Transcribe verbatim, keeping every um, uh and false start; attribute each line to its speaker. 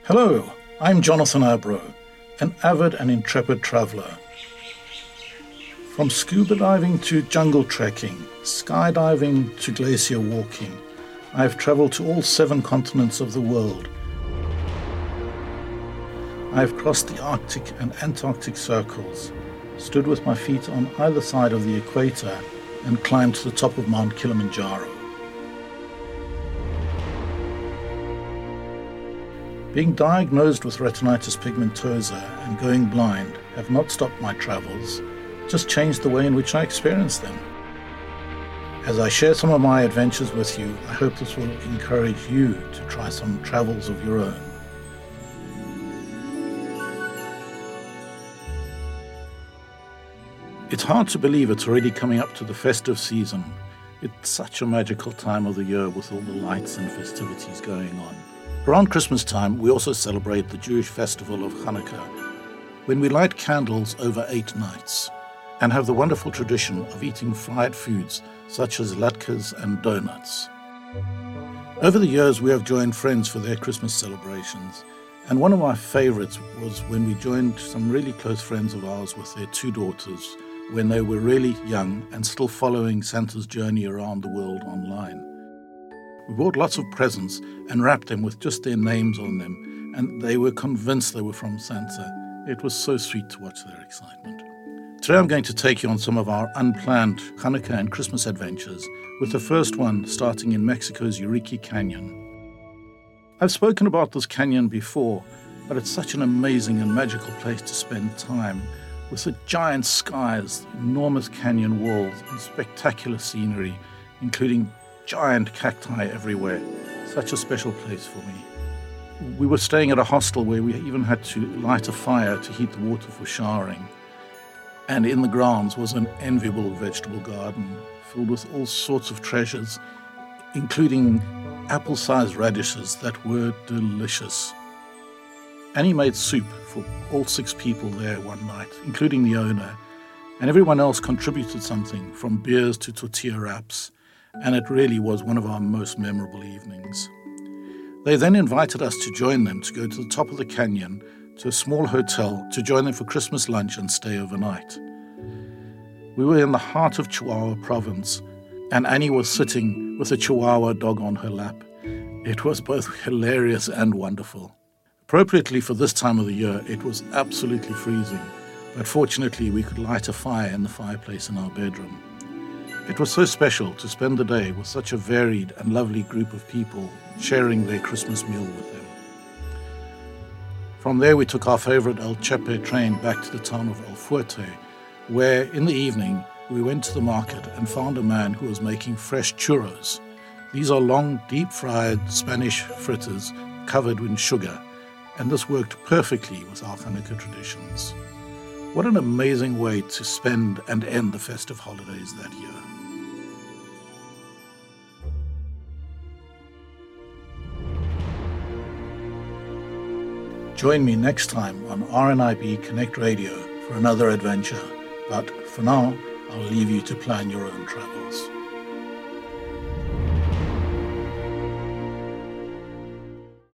Speaker 1: Hello, I'm Jonathan Abro, an avid and intrepid traveller. From scuba diving to jungle trekking, skydiving to glacier walking, I have travelled to all seven continents of the world. I have crossed the Arctic and Antarctic circles, stood with my feet on either side of the equator, and climbed to the top of Mount Kilimanjaro. Being diagnosed with retinitis pigmentosa and going blind have not stopped my travels, just changed the way in which I experience them. As I share some of my adventures with you, I hope this will encourage you to try some travels of your own. It's hard to believe it's already coming up to the festive season. It's such a magical time of the year with all the lights and festivities going on. Around Christmas time, we also celebrate the Jewish festival of Hanukkah, when we light candles over eight nights and have the wonderful tradition of eating fried foods such as latkes and donuts. Over the years, we have joined friends for their Christmas celebrations, and one of my favorites was when we joined some really close friends of ours with their two daughters when they were really young and still following Santa's journey around the world online. We bought lots of presents and wrapped them with just their names on them, and they were convinced they were from Santa. It was so sweet to watch their excitement. Today I'm going to take you on some of our unplanned Hanukkah and Christmas adventures, with the first one starting in Mexico's Urique Canyon. I've spoken about this canyon before, but it's such an amazing and magical place to spend time, with the giant skies, enormous canyon walls, and spectacular scenery, including giant cacti everywhere. Such a special place for me. We were staying at a hostel where we even had to light a fire to heat the water for showering. And in the grounds was an enviable vegetable garden filled with all sorts of treasures, including apple-sized radishes that were delicious. Annie made soup for all six people there one night, including the owner, and everyone else contributed something, from beers to tortilla wraps, and it really was one of our most memorable evenings. They then invited us to join them to go to the top of the canyon to a small hotel to join them for Christmas lunch and stay overnight. We were in the heart of Chihuahua province, and Annie was sitting with a Chihuahua dog on her lap. It was both hilarious and wonderful. Appropriately for this time of the year, it was absolutely freezing, but fortunately we could light a fire in the fireplace in our bedroom. It was so special to spend the day with such a varied and lovely group of people sharing their Christmas meal with them. From there we took our favorite El Chepe train back to the town of El Fuerte, where in the evening we went to the market and found a man who was making fresh churros. These are long, deep-fried Spanish fritters covered in sugar, and this worked perfectly with our Hanukkah traditions. What an amazing way to spend and end the festive holidays that year. Join me next time on R N I B Connect Radio for another adventure, but for now, I'll leave you to plan your own travels.